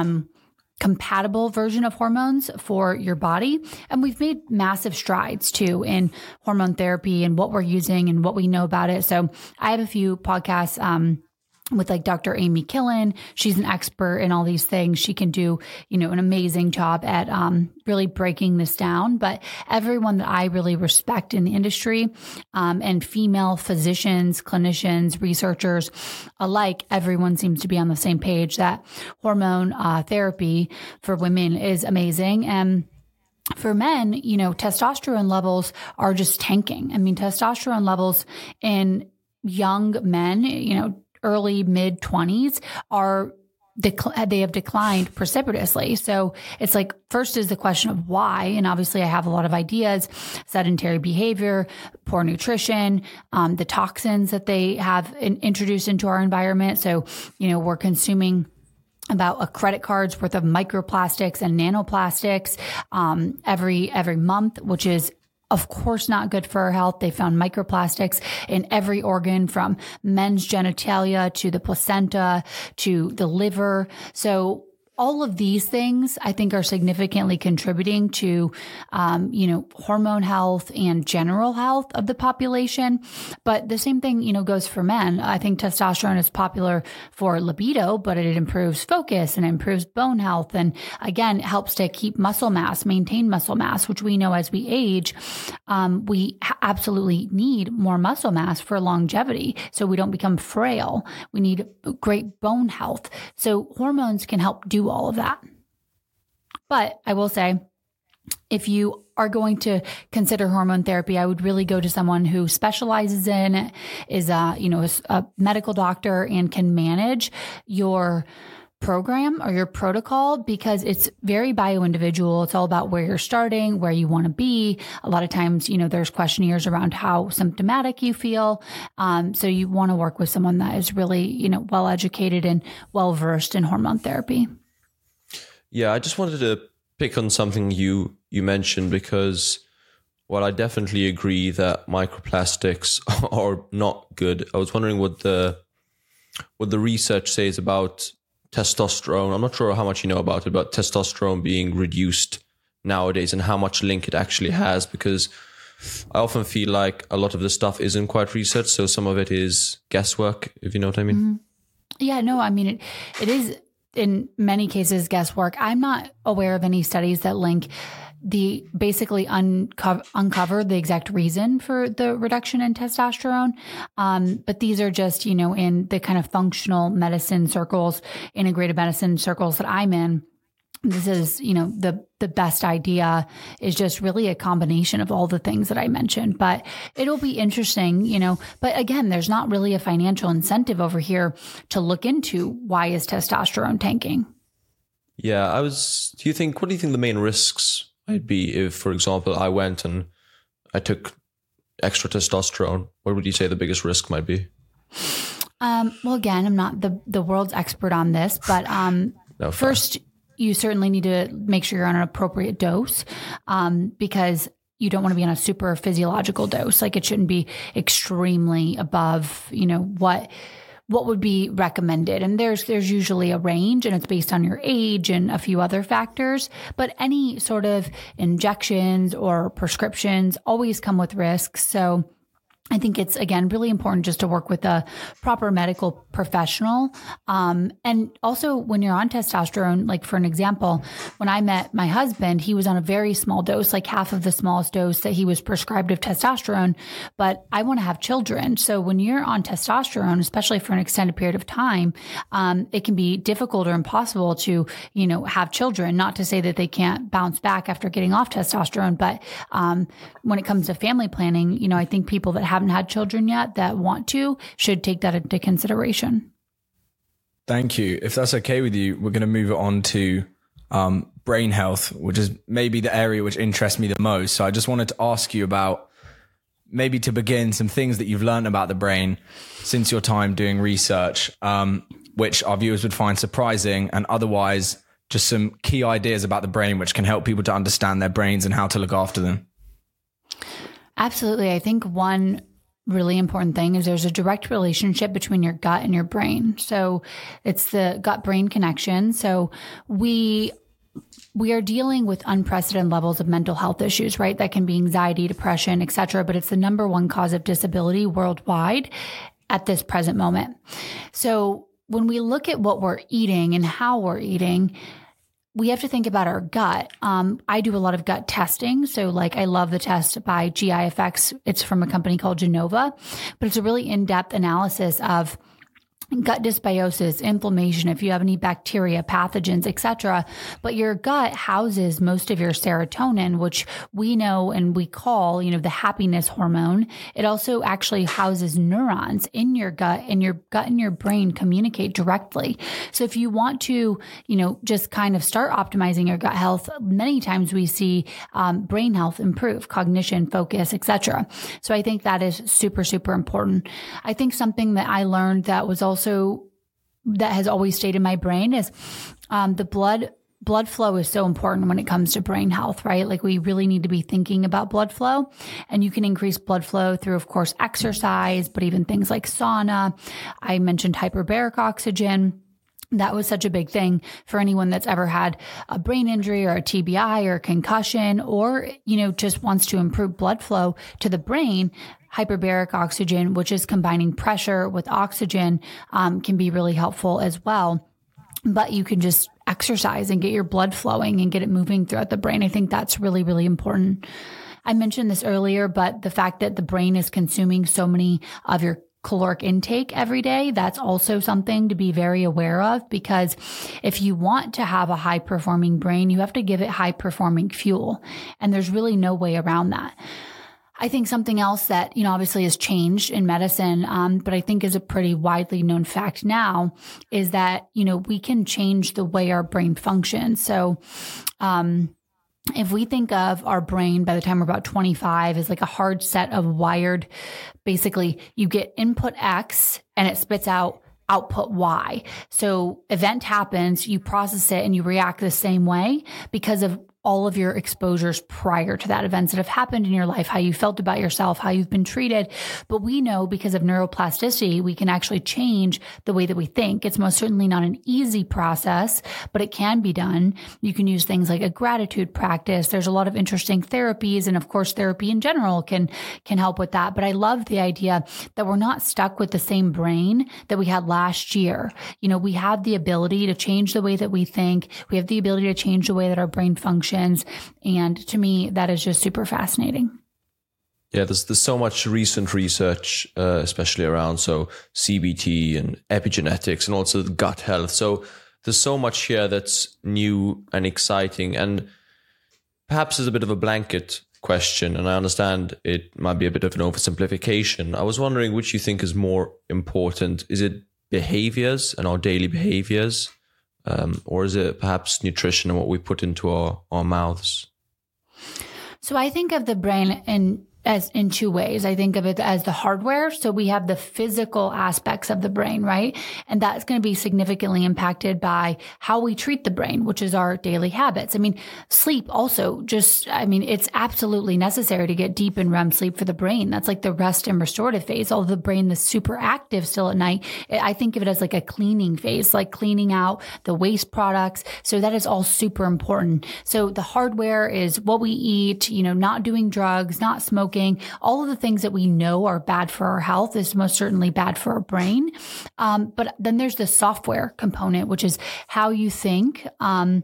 compatible version of hormones for your body. And we've made massive strides too in hormone therapy and what we're using and what we know about it. So I have a few podcasts, with like Dr. Amy Killen. She's an expert in all these things. She can do, an amazing job at really breaking this down. But everyone that I really respect in the industry, and female physicians, clinicians, researchers alike, everyone seems to be on the same page that hormone therapy for women is amazing. And for men, testosterone levels are just tanking. I mean, testosterone levels in young men, early mid 20s they have declined precipitously. So it's like, first is the question of why. And obviously I have a lot of ideas: sedentary behavior, poor nutrition, the toxins that they have introduced into our environment. So, we're consuming about a credit card's worth of microplastics and nanoplastics, every month, which is of course not good for our health. They found microplastics in every organ, from men's genitalia to the placenta to the liver. So all of these things, I think, are significantly contributing to, hormone health and general health of the population. But the same thing, goes for men. I think testosterone is popular for libido, but it improves focus and improves bone health. And again, it helps to keep muscle mass, maintain muscle mass, which we know as we age, we absolutely need more muscle mass for longevity so we don't become frail. We need great bone health. So hormones can help do all of that. But I will say, if you are going to consider hormone therapy, I would really go to someone who specializes in it, is a medical doctor, and can manage your program or your protocol, because it's very bio-individual. It's all about where you're starting, where you want to be. A lot of times, there's questionnaires around how symptomatic you feel. So you want to work with someone that is really, well-educated and well-versed in hormone therapy. Yeah, I just wanted to pick on something you mentioned, because while I definitely agree that microplastics are not good, I was wondering what the research says about testosterone. I'm not sure how much you know about it, but testosterone being reduced nowadays and how much link it actually has, because I often feel like a lot of the stuff isn't quite researched. So some of it is guesswork, if you know what I mean. Mm-hmm. Yeah, no, I mean, it is in many cases guesswork. I'm not aware of any studies that link basically uncover the exact reason for the reduction in testosterone. But these are just, in the kind of functional medicine circles, integrated medicine circles that I'm in. This is, the best idea is just really a combination of all the things that I mentioned, but it'll be interesting, but again, there's not really a financial incentive over here to look into why is testosterone tanking. Yeah. what do you think the main risks might be if, for example, I went and I took extra testosterone? What would you say the biggest risk might be? Well, again, I'm not the world's expert on this, but No, first, you certainly need to make sure you're on an appropriate dose, because you don't want to be on a super physiological dose. Like, it shouldn't be extremely above, what would be recommended. And there's usually a range, and it's based on your age and a few other factors. But any sort of injections or prescriptions always come with risks. So I think it's, again, really important just to work with a proper medical professional. And also when you're on testosterone, like for an example, when I met my husband, he was on a very small dose, like half of the smallest dose that he was prescribed of testosterone, but I want to have children. So when you're on testosterone, especially for an extended period of time, it can be difficult or impossible to, have children. Not to say that they can't bounce back after getting off testosterone, but when it comes to family planning, I think people that haven't had children yet that want to should take that into consideration. Thank you. If that's okay with you, we're going to move it on to brain health, which is maybe the area which interests me the most. So I just wanted to ask you about, maybe to begin, some things that you've learned about the brain since your time doing research, which our viewers would find surprising, and otherwise just some key ideas about the brain which can help people to understand their brains and how to look after them. Absolutely. I think one really important thing is there's a direct relationship between your gut and your brain. So it's the gut-brain connection. So we are dealing with unprecedented levels of mental health issues, right? That can be anxiety, depression, et cetera, but it's the number one cause of disability worldwide at this present moment. So when we look at what we're eating and how we're eating, we have to think about our gut. I do a lot of gut testing. So I love the test by GIFX. It's from a company called Genova, but it's a really in-depth analysis of gut dysbiosis, inflammation, if you have any bacteria, pathogens, etc. But your gut houses most of your serotonin, which we know and we call, the happiness hormone. It also actually houses neurons in your gut, and your gut and your brain communicate directly. So if you want to, just kind of start optimizing your gut health, many times we see brain health improve, cognition, focus, etc. So I think that is super, super important. I think something that I learned that was also that has always stayed in my brain is the blood flow is so important when it comes to brain health, right? Like, we really need to be thinking about blood flow, and you can increase blood flow through, of course, exercise, but even things like sauna. I mentioned hyperbaric oxygen. That was such a big thing for anyone that's ever had a brain injury or a TBI or a concussion, or, just wants to improve blood flow to the brain. Hyperbaric oxygen, which is combining pressure with oxygen, can be really helpful as well. But you can just exercise and get your blood flowing and get it moving throughout the brain. I think that's really, really important. I mentioned this earlier, but the fact that the brain is consuming so many of your caloric intake every day, that's also something to be very aware of, because if you want to have a high performing brain, you have to give it high performing fuel. And there's really no way around that. I think something else that, obviously has changed in medicine, but I think is a pretty widely known fact now, is that, we can change the way our brain functions. So, if we think of our brain by the time we're about 25 as like a hard set of wired, basically you get input X and it spits out output Y. So event happens, you process it and you react the same way because of all of your exposures prior to that, events that have happened in your life, how you felt about yourself, how you've been treated. But we know because of neuroplasticity, we can actually change the way that we think. It's most certainly not an easy process, but it can be done. You can use things like a gratitude practice. There's a lot of interesting therapies. And of course, therapy in general can help with that. But I love the idea that we're not stuck with the same brain that we had last year. We have the ability to change the way that we think. We have the ability to change the way that our brain functions. And to me, that is just super fascinating. Yeah, there's so much recent research, especially around CBT and epigenetics and also gut health. So there's so much here that's new and exciting, and perhaps is a bit of a blanket question. And I understand it might be a bit of an oversimplification. I was wondering which you think is more important. Is it behaviors and our daily behaviors? Or is it perhaps nutrition and what we put into our mouths? So I think of the brain in two ways. I think of it as the hardware. So we have the physical aspects of the brain, right? And that's going to be significantly impacted by how we treat the brain, which is our daily habits. Sleep also it's absolutely necessary to get deep in REM sleep for the brain. That's like the rest and restorative phase. Although the brain is super active still at night, I think of it as like a cleaning phase, like cleaning out the waste products. So that is all super important. So the hardware is what we eat, not doing drugs, not smoking. All of the things that we know are bad for our health is most certainly bad for our brain. But then there's the software component, which is how you think. And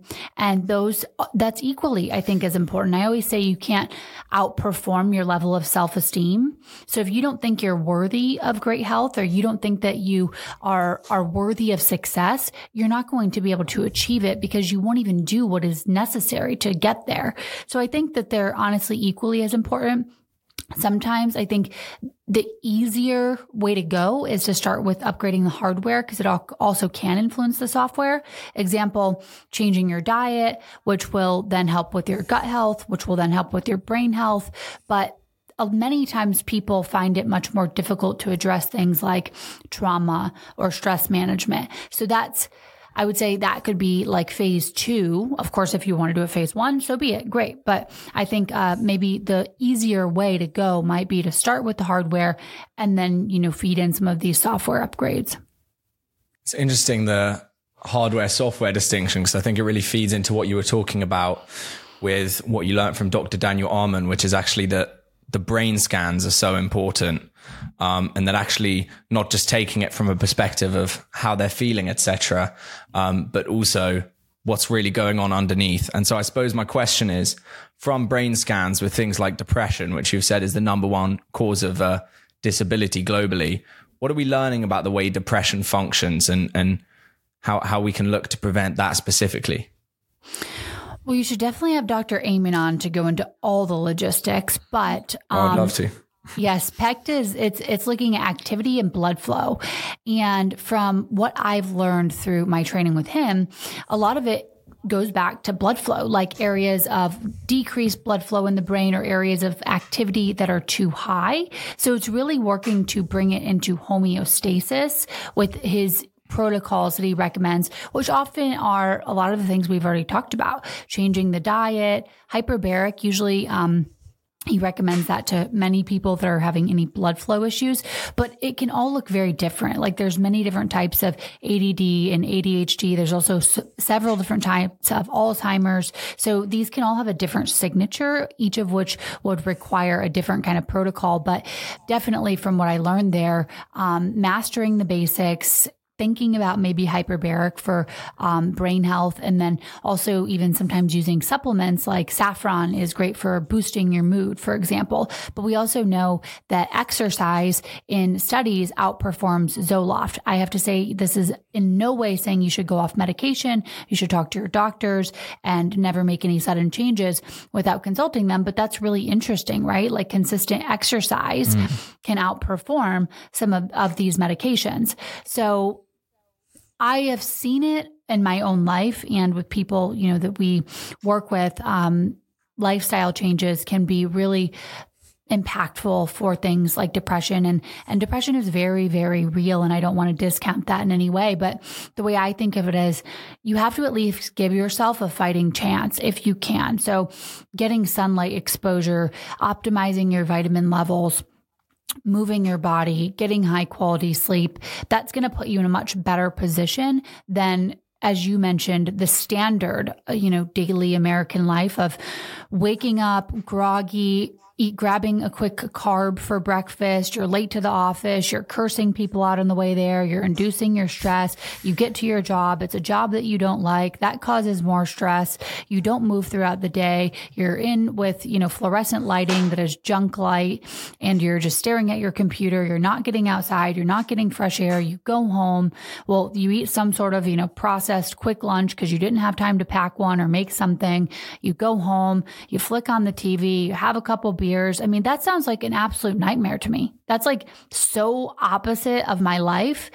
that's equally, I think, as important. I always say you can't outperform your level of self-esteem. So if you don't think you're worthy of great health, or you don't think that you are worthy of success, you're not going to be able to achieve it, because you won't even do what is necessary to get there. So I think that they're honestly equally as important. Sometimes I think the easier way to go is to start with upgrading the hardware, because it also can influence the software. Example, changing your diet, which will then help with your gut health, which will then help with your brain health. But many times people find it much more difficult to address things like trauma or stress management. So I would say that could be like phase 2. Of course, if you want to do a phase 1, so be it. Great. But I think maybe the easier way to go might be to start with the hardware and then, feed in some of these software upgrades. It's interesting, the hardware software distinction, because I think it really feeds into what you were talking about with what you learned from Dr. Daniel Amen, which is actually that the brain scans are so important. And that actually not just taking it from a perspective of how they're feeling, etc., but also what's really going on underneath. And so I suppose my question is, from brain scans with things like depression, which you've said is the number one cause of disability globally, what are we learning about the way depression functions and how we can look to prevent that specifically? Well, you should definitely have Dr. Amen on to go into all the logistics, but I'd love to. Yes, PECT it's looking at activity and blood flow. And from what I've learned through my training with him, a lot of it goes back to blood flow, like areas of decreased blood flow in the brain or areas of activity that are too high. So it's really working to bring it into homeostasis with his protocols that he recommends, which often are a lot of the things we've already talked about. Changing the diet, hyperbaric, usually he recommends that to many people that are having any blood flow issues, but it can all look very different. Like there's many different types of ADD and ADHD. There's also several different types of Alzheimer's. So these can all have a different signature, each of which would require a different kind of protocol. But definitely from what I learned there, mastering the basics, thinking about maybe hyperbaric for brain health. And then also even sometimes using supplements like saffron is great for boosting your mood, for example. But we also know that exercise in studies outperforms Zoloft. I have to say, this is in no way saying you should go off medication. You should talk to your doctors and never make any sudden changes without consulting them. But that's really interesting, right? Like consistent exercise can outperform some of these medications. So I have seen it in my own life and with people, that we work with. Lifestyle changes can be really impactful for things like depression. And depression is very, very real. And I don't want to discount that in any way. But the way I think of it is you have to at least give yourself a fighting chance if you can. So getting sunlight exposure, optimizing your vitamin levels, moving your body, getting high quality sleep, that's going to put you in a much better position than, as you mentioned, the standard, daily American life of waking up groggy, grabbing a quick carb for breakfast, you're late to the office, you're cursing people out on the way there, you're inducing your stress, you get to your job, it's a job that you don't like, that causes more stress, you don't move throughout the day, you're in with, fluorescent lighting that is junk light, and you're just staring at your computer, you're not getting outside, you're not getting fresh air, you go home, well, you eat some sort of, processed quick lunch because you didn't have time to pack one or make something, you go home, you flick on the TV, you have a couple beers. I mean, that sounds like an absolute nightmare to me. That's like so opposite of my life.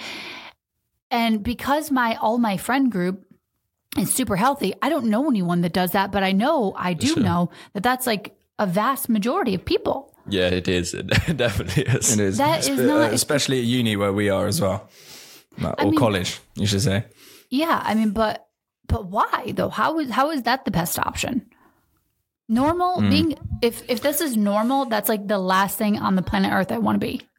And because all my friend group is super healthy, I don't know anyone that does that, but I know know that that's like a vast majority of people. Yeah, it is. It definitely is. It is. That is not, especially at uni where we are as well. Or college, you should say. Yeah. I mean, but why though? How is that the best option? Normal being, if this is normal, that's like the last thing on the planet Earth I want to be.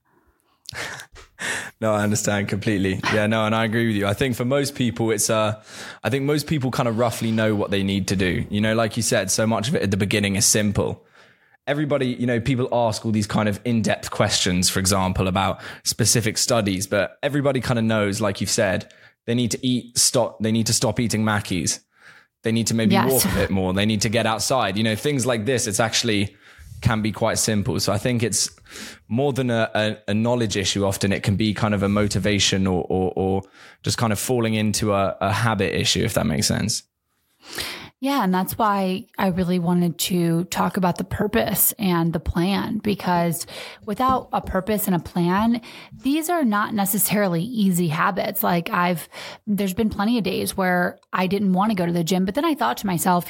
No, I understand completely. Yeah, no, and I agree with you. I think for most people, I think most people kind of roughly know what they need to do. Like you said, so much of it at the beginning is simple. Everybody, people ask all these kind of in-depth questions, for example, about specific studies, but everybody kind of knows, like you've said, they need to stop eating Mackies. They need to maybe walk a bit more. They need to get outside. Things like this, it's actually can be quite simple. So I think it's more than a knowledge issue. Often it can be kind of a motivation or just kind of falling into a habit issue, if that makes sense. Yeah. And that's why I really wanted to talk about the purpose and the plan, because without a purpose and a plan, these are not necessarily easy habits. Like there's been plenty of days where I didn't want to go to the gym, but then I thought to myself,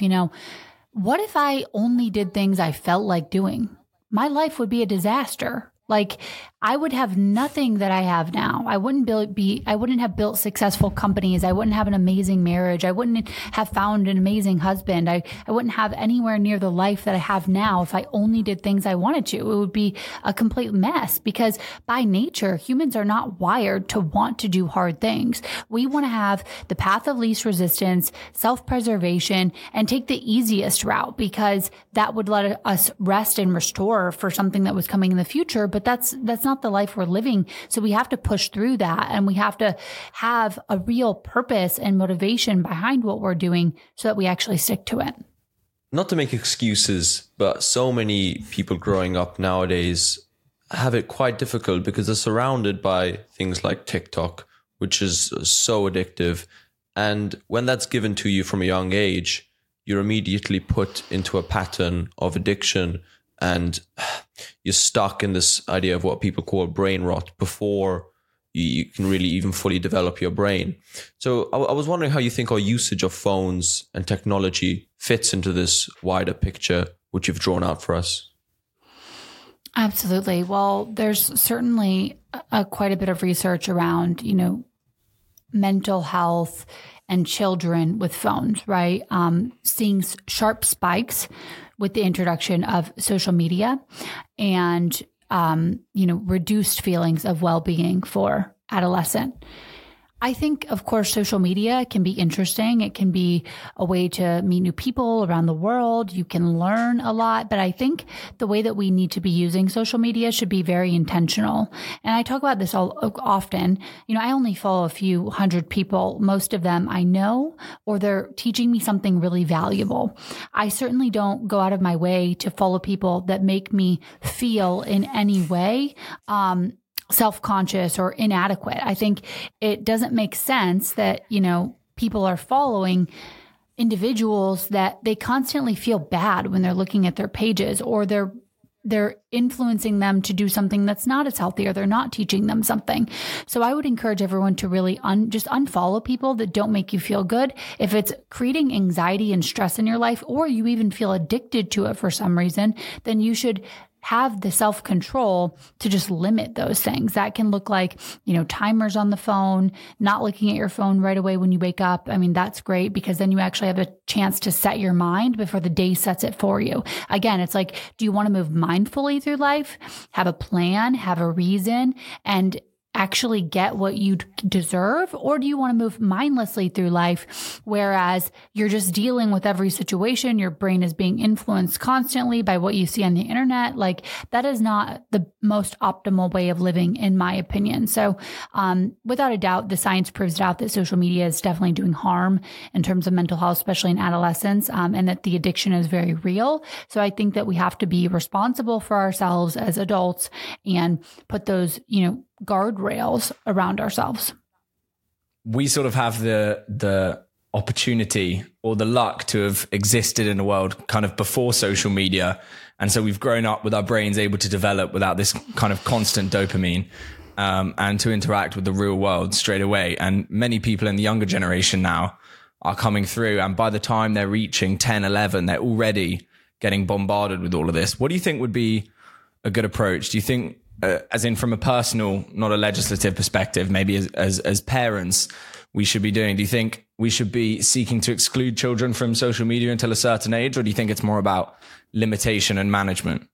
what if I only did things I felt like doing? My life would be a disaster. Like I would have nothing that I have now. I wouldn't have built successful companies. I wouldn't have an amazing marriage. I wouldn't have found an amazing husband. I wouldn't have anywhere near the life that I have now if I only did things I wanted to. It would be a complete mess because by nature, humans are not wired to want to do hard things. We want to have the path of least resistance, self-preservation, and take the easiest route because that would let us rest and restore for something that was coming in the future. But that's not the life we're living. So we have to push through that and we have to have a real purpose and motivation behind what we're doing so that we actually stick to it. Not to make excuses, but so many people growing up nowadays have it quite difficult because they're surrounded by things like TikTok, which is so addictive. And when that's given to you from a young age, you're immediately put into a pattern of addiction. And you're stuck in this idea of what people call brain rot before you can really even fully develop your brain. So I was wondering how you think our usage of phones and technology fits into this wider picture, which you've drawn out for us. Absolutely. Well, there's certainly quite a bit of research around, mental health and children with phones, right? Seeing sharp spikes with the introduction of social media and, reduced feelings of well-being for adolescent. I think, of course, social media can be interesting. It can be a way to meet new people around the world. You can learn a lot, but I think the way that we need to be using social media should be very intentional. And I talk about this often. I only follow a few hundred people. Most of them I know, or they're teaching me something really valuable. I certainly don't go out of my way to follow people that make me feel in any way, self-conscious or inadequate. I think it doesn't make sense that, people are following individuals that they constantly feel bad when they're looking at their pages, or they're influencing them to do something that's not as healthy, or they're not teaching them something. So I would encourage everyone to really just unfollow people that don't make you feel good. If it's creating anxiety and stress in your life, or you even feel addicted to it for some reason, then you should have the self-control to just limit those things. That can look like, timers on the phone, not looking at your phone right away when you wake up. I mean, that's great, because then you actually have a chance to set your mind before the day sets it for you. Again, it's like, do you want to move mindfully through life, have a plan, have a reason, and actually get what you deserve? Or do you want to move mindlessly through life, whereas you're just dealing with every situation? Your brain is being influenced constantly by what you see on the internet. Like, that is not the most optimal way of living, in my opinion. So without a doubt, the science proves it out that social media is definitely doing harm in terms of mental health, especially in adolescence, and that the addiction is very real. So I think that we have to be responsible for ourselves as adults and put those, guardrails around ourselves. We sort of have the opportunity or the luck to have existed in a world kind of before social media. And so we've grown up with our brains able to develop without this kind of constant dopamine, and to interact with the real world straight away. And many people in the younger generation now are coming through, and by the time they're reaching 10, 11, they're already getting bombarded with all of this. What do you think would be a good approach? Do you think, as in from a personal, not a legislative perspective, maybe as parents, we should be doing? Do you think we should be seeking to exclude children from social media until a certain age, or do you think it's more about limitation and management?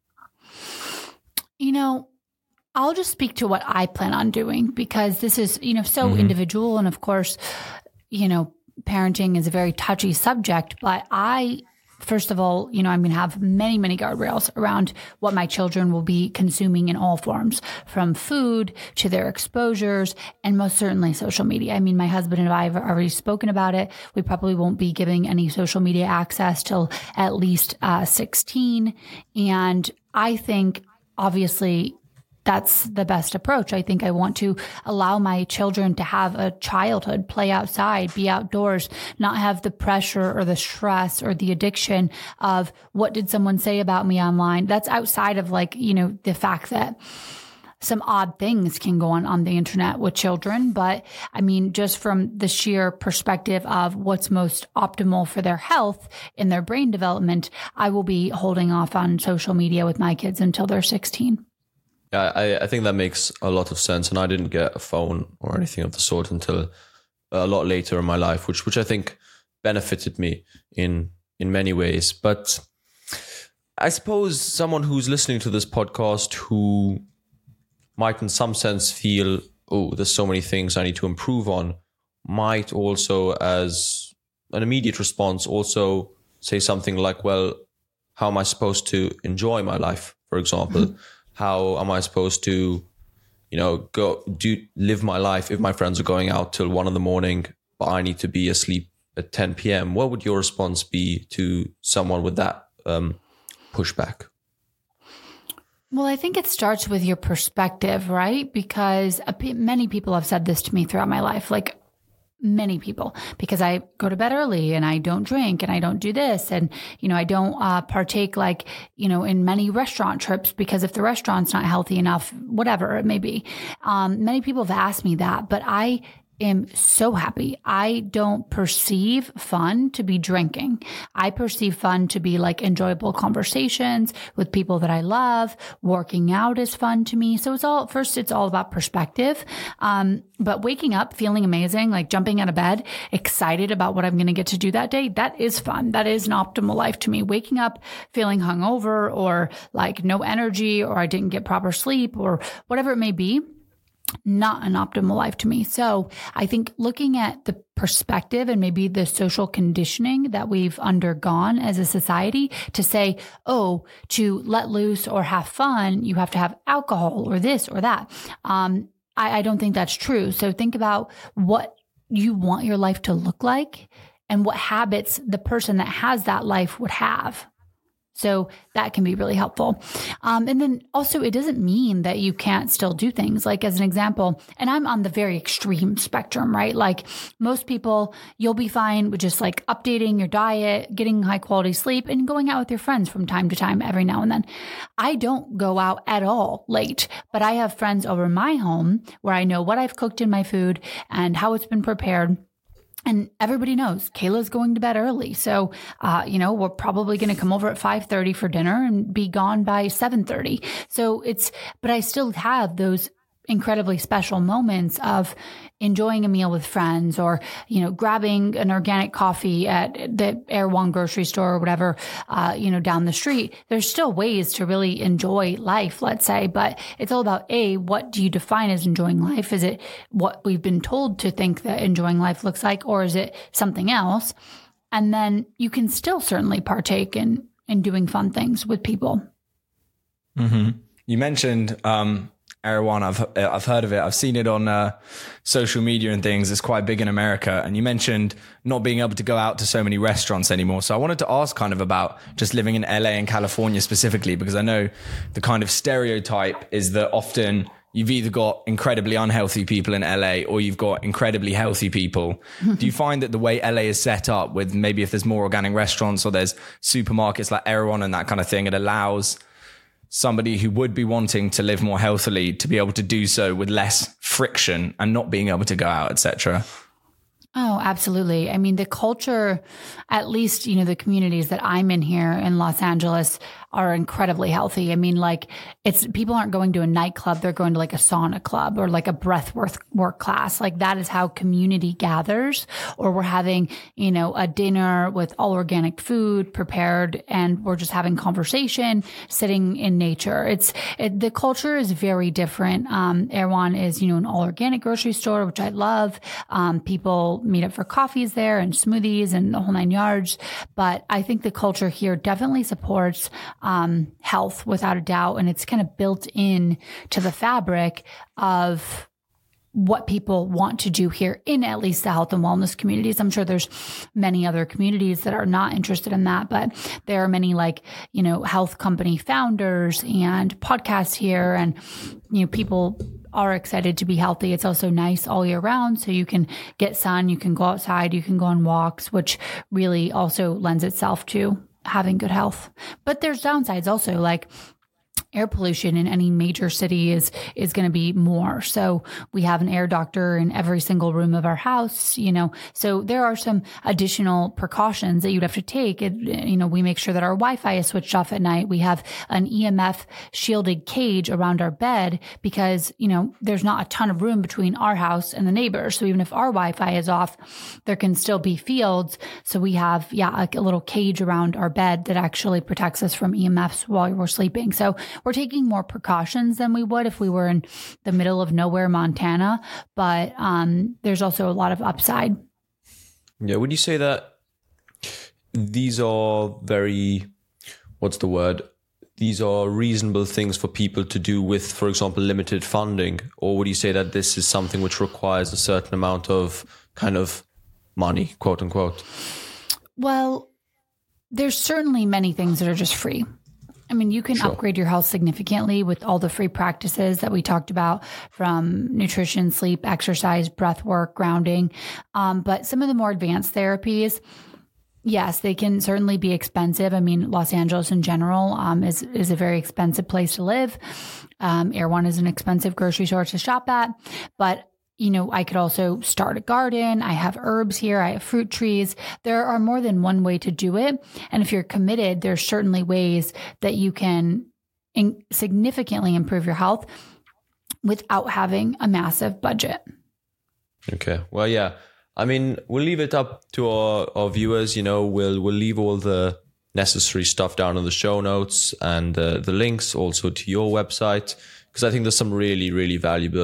I'll just speak to what I plan on doing, because this is, so individual. And of course, parenting is a very touchy subject, but first of all, I'm going to have many, many guardrails around what my children will be consuming in all forms, from food to their exposures, and most certainly social media. I mean, my husband and I have already spoken about it. We probably won't be giving any social media access till at least 16. And I think, obviously, that's the best approach. I think I want to allow my children to have a childhood, play outside, be outdoors, not have the pressure or the stress or the addiction of what did someone say about me online. That's outside of the fact that some odd things can go on the internet with children. But I mean, just from the sheer perspective of what's most optimal for their health and their brain development, I will be holding off on social media with my kids until they're 16. Yeah, I think that makes a lot of sense. And I didn't get a phone or anything of the sort until a lot later in my life, which I think benefited me in many ways. But I suppose someone who's listening to this podcast who might in some sense feel, oh, there's so many things I need to improve on, might also, as an immediate response, also say something like, well, how am I supposed to enjoy my life, for example? Mm-hmm. How am I supposed to, live my life if my friends are going out till 1 a.m, but I need to be asleep at 10 p.m.? What would your response be to someone with that pushback? Well, I think it starts with your perspective, right? Because many people have said this to me throughout my life, like many people, because I go to bed early and I don't drink and I don't do this. And, I don't partake in many restaurant trips, because if the restaurant's not healthy enough, whatever it may be. Many people have asked me that, but I am so happy. I don't perceive fun to be drinking. I perceive fun to be enjoyable conversations with people that I love. Working out is fun to me. So it's all about perspective. But waking up feeling amazing, jumping out of bed, excited about what I'm going to get to do that day, that is fun. That is an optimal life to me. Waking up feeling hungover or no energy, or I didn't get proper sleep, or whatever it may be, not an optimal life to me. So I think looking at the perspective and maybe the social conditioning that we've undergone as a society to say, oh, to let loose or have fun, you have to have alcohol or this or that. I don't think that's true. So think about what you want your life to look like and what habits the person that has that life would have. So that can be really helpful. And then also, it doesn't mean that you can't still do things. Like as an example, and I'm on the very extreme spectrum, right? Like most people, you'll be fine with just like updating your diet, getting high quality sleep, and going out with your friends from time to time every now and then. I don't go out at all late, but I have friends over my home where I know what I've cooked in my food and how it's been prepared. And everybody knows Kayla's going to bed early. So, we're probably going to come over at 5:30 for dinner and be gone by 7:30. So but I still have those incredibly special moments of enjoying a meal with friends or, grabbing an organic coffee at the Erewhon grocery store or whatever, down the street. There's still ways to really enjoy life, let's say, but it's all about what do you define as enjoying life? Is it what we've been told to think that enjoying life looks like, or is it something else? And then you can still certainly partake in doing fun things with people. Mm-hmm. You mentioned, Erewhon, I've heard of it. I've seen it on social media and things. It's quite big in America. And you mentioned not being able to go out to so many restaurants anymore. So I wanted to ask kind of about just living in LA and California specifically, because I know the kind of stereotype is that often you've either got incredibly unhealthy people in LA or you've got incredibly healthy people. Do you find that the way LA is set up with maybe if there's more organic restaurants or there's supermarkets like Erewhon and that kind of thing, it allows somebody who would be wanting to live more healthily to be able to do so with less friction and not being able to go out, etc.? Oh, absolutely. I mean, the culture, at least, the communities that I'm in here in Los Angeles are incredibly healthy. I mean, like people aren't going to a nightclub. They're going to like a sauna club or like a breath work class. Like that is how community gathers, or we're having, a dinner with all organic food prepared and we're just having conversation, sitting in nature. The culture is very different. Erewhon is, an all organic grocery store, which I love. People meet up for coffees there and smoothies and the whole 9 yards. But I think the culture here definitely supports health without a doubt. And it's kind of built in to the fabric of what people want to do here in at least the health and wellness communities. I'm sure there's many other communities that are not interested in that, but there are many health company founders and podcasts here, and, people are excited to be healthy. It's also nice all year round. So you can get sun, you can go outside, you can go on walks, which really also lends itself to having good health. But there's downsides also, like air pollution in any major city is going to be more. So we have an air doctor in every single room of our house, so there are some additional precautions that you'd have to take. We make sure that our Wi-Fi is switched off at night. We have an EMF shielded cage around our bed because, there's not a ton of room between our house and the neighbors. So even if our Wi-Fi is off, there can still be fields. So we have, a little cage around our bed that actually protects us from EMFs while we're sleeping. So we're taking more precautions than we would if we were in the middle of nowhere, Montana. But there's also a lot of upside. Yeah. Would you say that these are these are reasonable things for people to do with, for example, limited funding? Or would you say that this is something which requires a certain amount of kind of money, quote unquote? Well, there's certainly many things that are just free. I mean, you can upgrade your health significantly with all the free practices that we talked about, from nutrition, sleep, exercise, breath work, grounding. But some of the more advanced therapies, yes, they can certainly be expensive. I mean, Los Angeles in general is a very expensive place to live. Erewhon is an expensive grocery store to shop at, but I could also start a garden. I have herbs here. I have fruit trees. There are more than one way to do it. And if you're committed, there's certainly ways that you can significantly improve your health without having a massive budget. Okay. Well, yeah. I mean, we'll leave it up to our viewers. We'll leave all the necessary stuff down in the show notes and the links also to your website, because I think there's some really, really valuable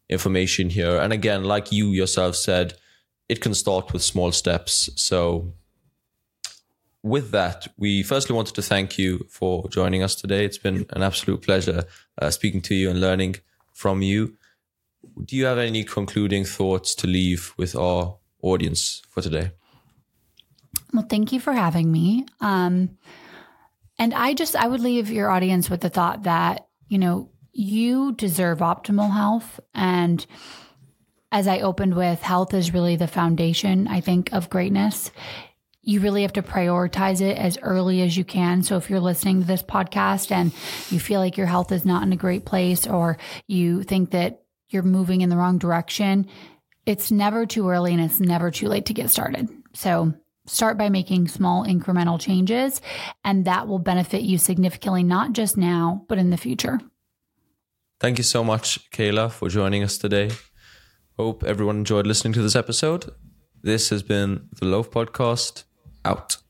information here. And again, like you yourself said, it can start with small steps. So with that, we firstly wanted to thank you for joining us today. It's been an absolute pleasure speaking to you and learning from you. Do you have any concluding thoughts to leave with our audience for today? Well, thank you for having me. And I would leave your audience with the thought that, you deserve optimal health. And as I opened with, health is really the foundation, I think, of greatness. You really have to prioritize it as early as you can. So if you're listening to this podcast and you feel like your health is not in a great place, or you think that you're moving in the wrong direction, it's never too early and it's never too late to get started. So start by making small incremental changes, and that will benefit you significantly, not just now, but in the future. Thank you so much, Kayla, for joining us today. Hope everyone enjoyed listening to this episode. This has been the Loaf Podcast. Out.